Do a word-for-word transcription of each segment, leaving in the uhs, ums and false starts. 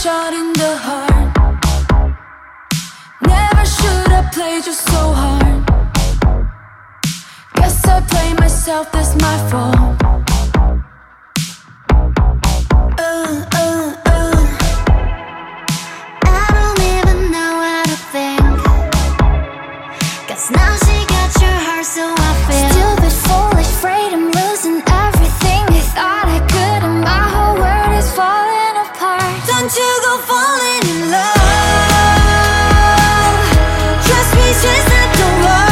shot in the heart. Never should have played you so hard. Guess I blame myself, that's my fault. Uh, uh, uh. I don't even know how to think, 'cause now she got your heart, so I feel stupid, foolish, afraid I'm losing everything. I thought I could, and my whole world is falling apart. Don't you go falling in love. Trust me, she's not the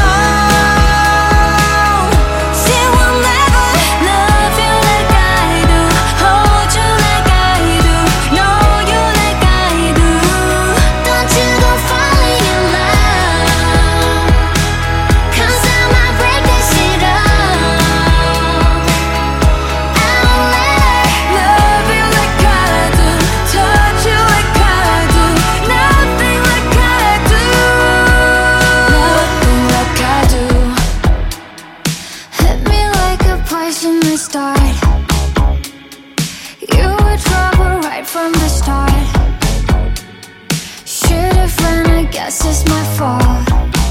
one. She will never love you like I do, hold you like I do, know you like I do. Don't you go falling in love, 'cause I might break that shit up. I won't let her Love you like I do, touch you like I do, nothing like I do, nothing like I do. hit me like a poisonous start. You were trouble right from the start. Should've run, I guess it's my fault.